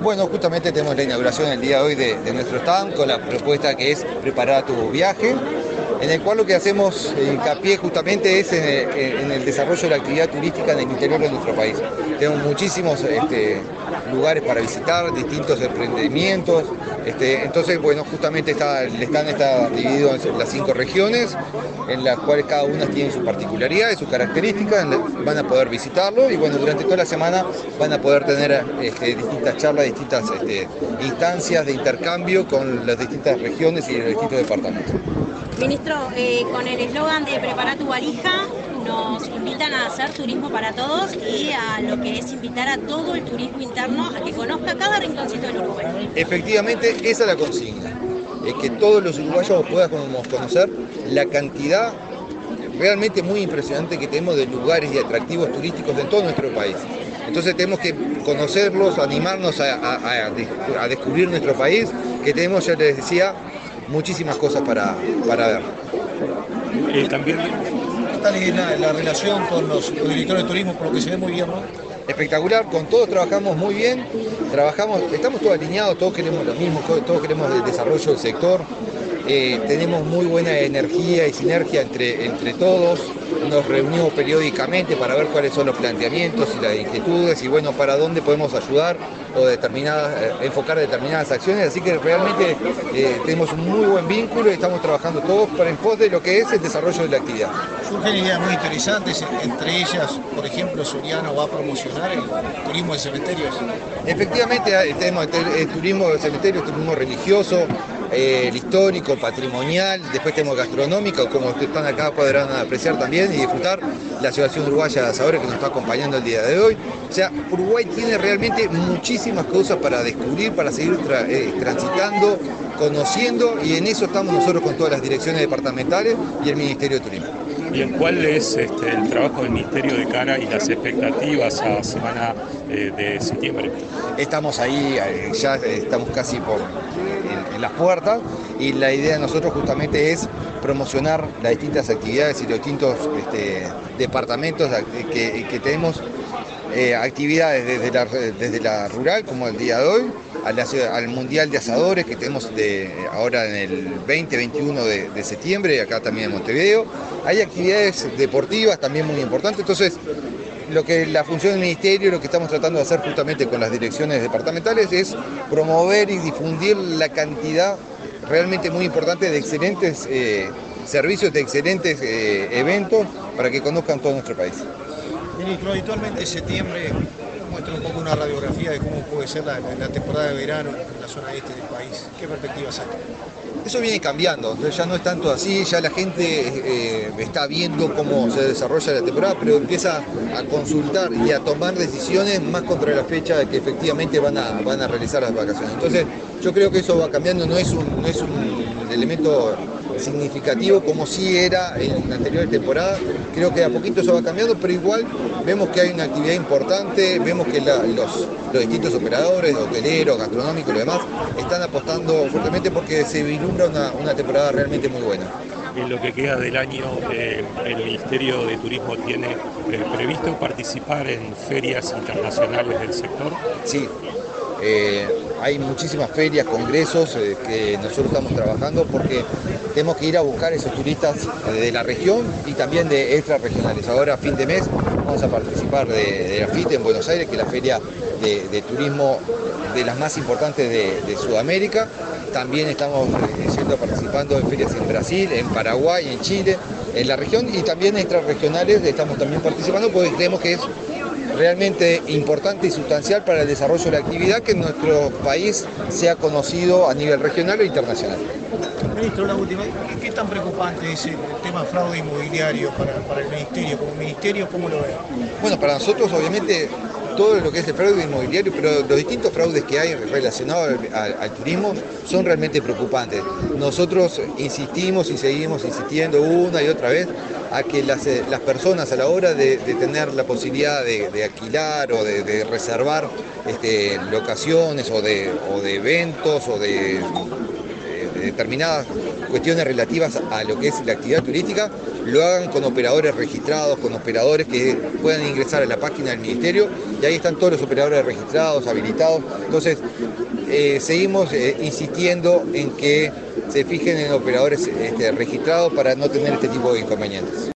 Bueno, justamente tenemos la inauguración el día de hoy de nuestro stand con la propuesta que es Prepara tu viaje, en el cual lo que hacemos hincapié justamente es en el desarrollo de la actividad turística en el interior de nuestro país. Tenemos muchísimos lugares para visitar, distintos emprendimientos, entonces bueno, justamente el stand está dividido en las 5 regiones, en las cuales cada una tiene su particularidad y sus características, van a poder visitarlo y bueno, durante toda la semana van a poder tener distintas charlas, distintas instancias de intercambio con las distintas regiones y los distintos departamentos. Ministro, con el eslogan de Prepara tu valija, nos invitan a hacer turismo para todos y a lo que es invitar a todo el turismo interno a que conozca cada rinconcito del Uruguay. Efectivamente, esa es la consigna, que todos los uruguayos podamos conocer la cantidad realmente muy impresionante que tenemos de lugares y atractivos turísticos en todo nuestro país. Entonces tenemos que conocerlos, animarnos a descubrir nuestro país, que tenemos, ya les decía, muchísimas cosas para ver. También está la relación con los directores de turismo, por lo que se ve muy bien, ¿no? Espectacular, con todos trabajamos muy bien, estamos todos alineados, todos queremos lo mismo, todos queremos el desarrollo del sector, tenemos muy buena energía y sinergia entre todos, nos reunimos periódicamente para ver cuáles son los planteamientos y las inquietudes y bueno, para dónde podemos ayudar o enfocar determinadas acciones, así que realmente tenemos un muy buen vínculo y estamos trabajando todos en pos de lo que es el desarrollo de la actividad. Surgen ideas muy interesantes, entre ellas, por ejemplo, Soriano va a promocionar el turismo de cementerios. Efectivamente, tenemos el turismo de cementerios, turismo religioso, el histórico, patrimonial, después tenemos gastronómico, como ustedes están acá podrán apreciar también y disfrutar la Asociación Uruguaya de Asadores que nos está acompañando el día de hoy. O sea, Uruguay tiene realmente muchísimas cosas para descubrir, para seguir transitando, conociendo y en eso estamos nosotros con todas las direcciones departamentales y el Ministerio de Turismo. Bien, ¿cuál es el trabajo del Ministerio de cara y las expectativas a semana de septiembre? Estamos ahí, ya estamos casi en las puertas y la idea de nosotros justamente es promocionar las distintas actividades y los distintos departamentos que tenemos actividades desde la rural, como el día de hoy, al Mundial de Asadores que tenemos ahora en el 20-21 de septiembre, acá también en Montevideo. Hay actividades deportivas también muy importantes, entonces la función del Ministerio, lo que estamos tratando de hacer justamente con las direcciones departamentales es promover y difundir la cantidad realmente muy importante de excelentes servicios, de excelentes eventos para que conozcan todo nuestro país. Ministro, habitualmente en septiembre muestra un poco una radiografía de cómo puede ser la temporada de verano en la zona este del país. ¿Qué perspectivas hay? Eso viene cambiando, ya no es tanto así, ya la gente está viendo cómo se desarrolla la temporada, pero empieza a consultar y a tomar decisiones más contra la fecha de que efectivamente van a realizar las vacaciones. Entonces yo creo que eso va cambiando, no es un elemento significativo como sí era en la anterior temporada. Creo que a poquito eso va cambiando, pero igual vemos que hay una actividad importante, vemos que los distintos operadores, hoteleros, gastronómicos y lo demás, están apostando fuertemente porque se vislumbra una temporada realmente muy buena. En lo que queda del año, el Ministerio de Turismo tiene previsto participar en ferias internacionales del sector. Sí. Hay muchísimas ferias, congresos que nosotros estamos trabajando porque tenemos que ir a buscar esos turistas de la región y también de extrarregionales. Ahora a fin de mes vamos a participar de la FIT en Buenos Aires, que es la feria de turismo de las más importantes de Sudamérica. También estamos participando en ferias en Brasil, en Paraguay, en Chile, en la región y también extrarregionales estamos también participando porque creemos que es realmente importante y sustancial para el desarrollo de la actividad que nuestro país sea conocido a nivel regional e internacional. Ministro, la última, ¿qué tan preocupante es el tema fraude inmobiliario para el Ministerio? Como Ministerio, ¿cómo lo ve? Bueno, para nosotros obviamente todo lo que es el fraude inmobiliario, pero los distintos fraudes que hay relacionados al turismo son realmente preocupantes. Nosotros insistimos y seguimos insistiendo una y otra vez a que las personas a la hora de tener la posibilidad de alquilar o de reservar locaciones o de eventos o de determinadas cuestiones relativas a lo que es la actividad turística, lo hagan con operadores registrados, con operadores que puedan ingresar a la página del Ministerio, y ahí están todos los operadores registrados, habilitados. Entonces, seguimos insistiendo en que se fijen en operadores registrados para no tener este tipo de inconvenientes.